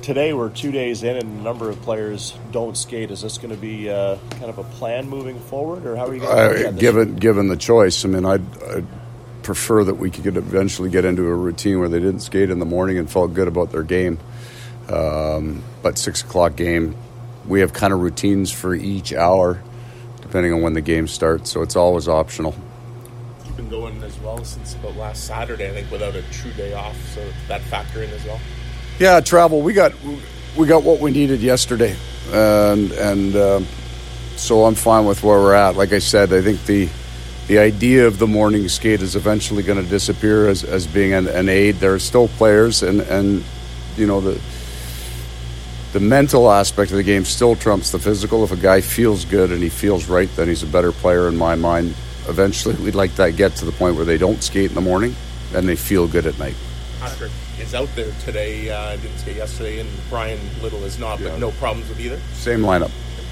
today we're 2 days in and a number of players don't skate. Is this going to be kind of a plan moving forward, or how are you going to given the choice? I mean, I'd prefer that we could eventually get into a routine where they didn't skate in the morning and felt good about their game. But 6 o'clock game, we have kind of routines for each hour depending on when the game starts, so it's always optional. You've been going as well since about last Saturday, I think, without a true day off, so that factor in as well? Yeah, travel. We got what we needed yesterday, and so I'm fine with where we're at. Like I said, I think the idea of the morning skate is eventually going to disappear as being an aid. There are still players, and you know, the mental aspect of the game still trumps the physical. If a guy feels good and he feels right, then he's a better player in my mind. Eventually, we'd like that get to the point where they don't skate in the morning and they feel good at night. Patrick is out there today, didn't skate yesterday, and Brian Little is not, but no problems with either? Same lineup.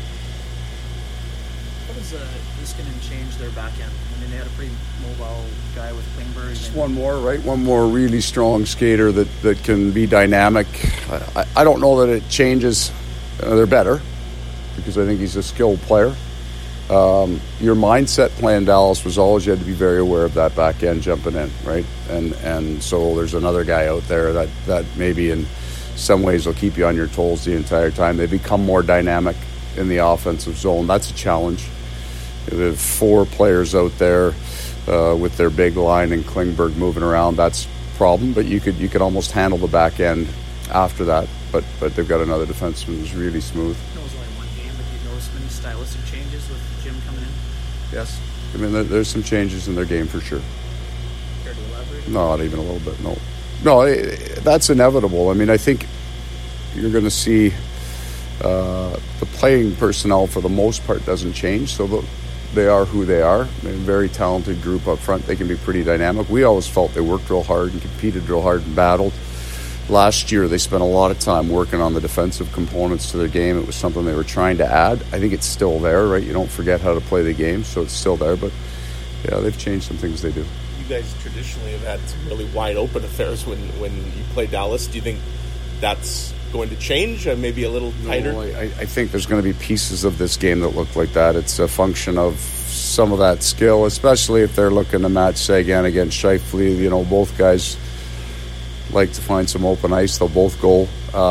How does Niskanen change their back end? I mean, they had a pretty mobile guy with Klingberg. Just one more, right? One more really strong skater that can be dynamic. I don't know that it changes. They're better because I think he's a skilled player. Your mindset playing Dallas was always you had to be very aware of that back end jumping in, right? And so there's another guy out there that maybe in some ways will keep you on your toes the entire time. They become more dynamic in the offensive zone. That's a challenge. They have 4 players out there with their big line and Klingberg moving around. That's a problem, but you could almost handle the back end after that. But they've got another defenseman who's really smooth. It was only one game, but you noticed many stylistic changes with Jim coming in? Yes. I mean, there's some changes in their game for sure. Care to elaborate? Not even a little bit, no. No, that's inevitable. I mean, I think you're going to see the playing personnel for the most part doesn't change, so they are who they are. They're a very talented group up front. They can be pretty dynamic. We always felt they worked real hard and competed real hard and battled. Last year, they spent a lot of time working on the defensive components to their game. It was something they were trying to add. I think it's still there, right? You don't forget how to play the game, so it's still there. But, yeah, they've changed some things they do. You guys traditionally have had some really wide-open affairs when you play Dallas. Do you think that's going to change, maybe a little tighter? No, I think there's going to be pieces of this game that look like that. It's a function of some of that skill, especially if they're looking to match Sagan against Scheifele. You know, both guys like to find some open ice. They'll both go.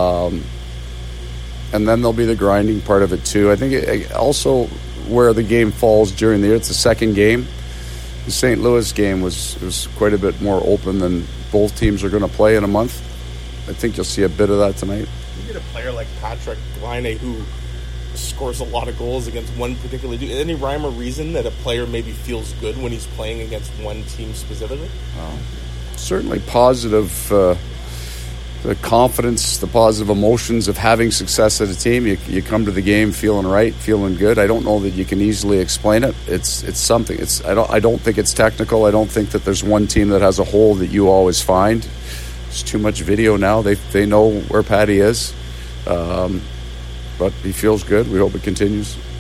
And then there'll be the grinding part of it, too. I think it also where the game falls during the year, it's the second game. The St. Louis game was quite a bit more open than both teams are going to play in a month. I think you'll see a bit of that tonight. You get a player like Patrick Laine who scores a lot of goals against one particular team. Any rhyme or reason that a player maybe feels good when he's playing against one team specifically? Certainly positive, the confidence, the positive emotions of having success as a team. You come to the game feeling right, feeling good. I don't know that you can easily explain it. It's something. I don't think it's technical. I don't think that there's one team that has a hole that you always find. There's too much video now. They know where Patty is. But he feels good. We hope it continues.